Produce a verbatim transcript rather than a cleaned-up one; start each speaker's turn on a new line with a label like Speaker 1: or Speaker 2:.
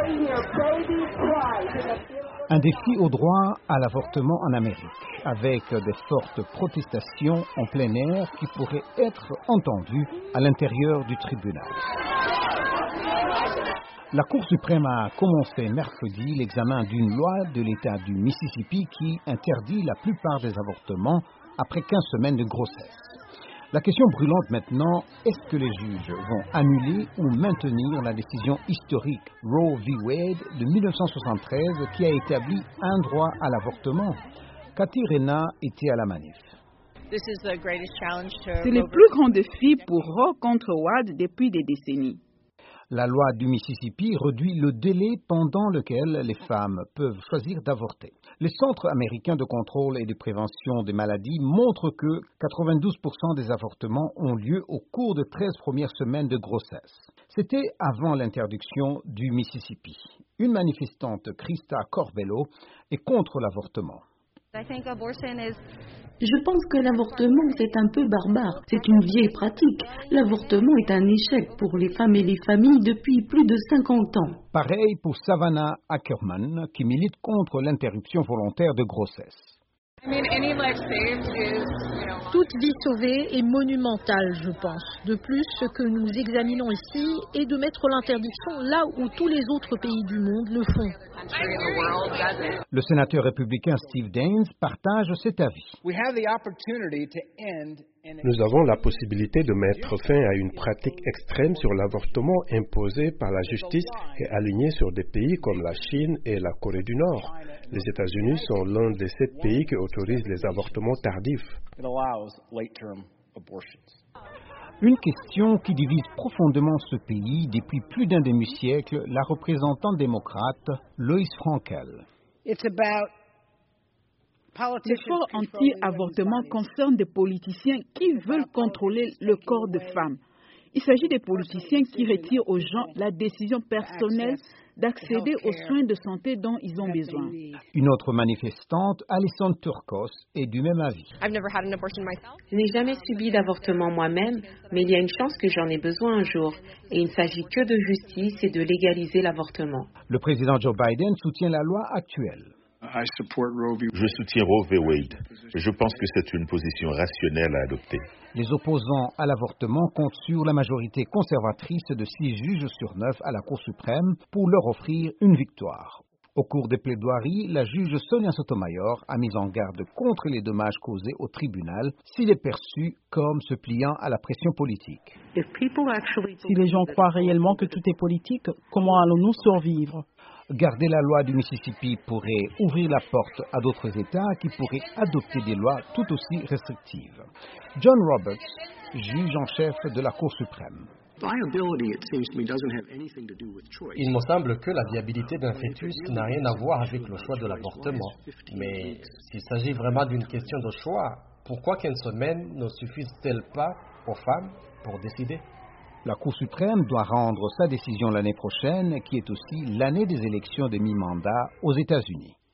Speaker 1: Un défi au droit à l'avortement en Amérique, avec des fortes protestations en plein air qui pourraient être entendues à l'intérieur du tribunal. La Cour suprême a commencé mercredi l'examen d'une loi de l'État du Mississippi qui interdit la plupart des avortements après quinze semaines de grossesse. La question brûlante maintenant, est-ce que les juges vont annuler ou maintenir la décision historique Roe v. Wade de mille neuf cent soixante-treize qui a établi un droit à l'avortement? Cathy Rena était à la manif.
Speaker 2: C'est le plus grand défi pour Roe contre Wade depuis des décennies.
Speaker 1: La loi du Mississippi réduit le délai pendant lequel les femmes peuvent choisir d'avorter. Les centres américains de contrôle et de prévention des maladies montrent que quatre-vingt-douze pour cent des avortements ont lieu au cours de treize premières semaines de grossesse. C'était avant l'interdiction du Mississippi. Une manifestante, Krista Corbello, est contre l'avortement.
Speaker 3: Je pense que l'avortement, c'est un peu barbare. C'est une vieille pratique. L'avortement est un échec pour les femmes et les familles depuis plus de cinquante ans.
Speaker 1: Pareil pour Savannah Ackerman, qui milite contre l'interruption volontaire de grossesse.
Speaker 4: Toute vie sauvée est monumentale, je pense. De plus, ce que nous examinons ici est de mettre l'interdiction là où tous les autres pays du monde le font.
Speaker 1: Le sénateur républicain Steve Daines partage cet avis.
Speaker 5: Nous avons la possibilité de mettre fin à une pratique extrême sur l'avortement imposée par la justice et alignée sur des pays comme la Chine et la Corée du Nord. Les États-Unis sont l'un des sept pays qui autorisent les avortements tardifs.
Speaker 1: Une question qui divise profondément ce pays depuis plus d'un demi-siècle, la représentante démocrate Lois Frankel.
Speaker 2: L'effort anti-avortement concerne des politiciens qui veulent contrôler le corps des femmes. Il s'agit des politiciens qui retirent aux gens la décision personnelle d'accéder aux soins de santé dont ils ont besoin.
Speaker 1: Une autre manifestante, Alison Turcos, est du même avis.
Speaker 3: Je n'ai jamais subi d'avortement moi-même, mais il y a une chance que j'en ai besoin un jour. Et il ne s'agit que de justice et de légaliser l'avortement.
Speaker 1: Le président Joe Biden soutient la loi actuelle.
Speaker 6: Je soutiens Roe v. Wade. Je pense que c'est une position rationnelle à adopter.
Speaker 1: Les opposants à l'avortement comptent sur la majorité conservatrice de six juges sur neuf à la Cour suprême pour leur offrir une victoire. Au cours des plaidoiries, la juge Sonia Sotomayor a mis en garde contre les dommages causés au tribunal s'il est perçu comme se pliant à la pression politique.
Speaker 2: Si les gens croient réellement que tout est politique, comment allons-nous survivre ?
Speaker 1: Garder la loi du Mississippi pourrait ouvrir la porte à d'autres États qui pourraient adopter des lois tout aussi restrictives. John Roberts, juge en chef de la Cour suprême.
Speaker 7: Il me semble que la viabilité d'un fœtus n'a rien à voir avec le choix de l'avortement. Mais s'il s'agit vraiment d'une question de choix, pourquoi quinze semaines ne suffisent-elles pas aux femmes pour décider ?
Speaker 1: La Cour suprême doit rendre sa décision l'année prochaine, qui est aussi l'année des élections de mi-mandat aux États-Unis.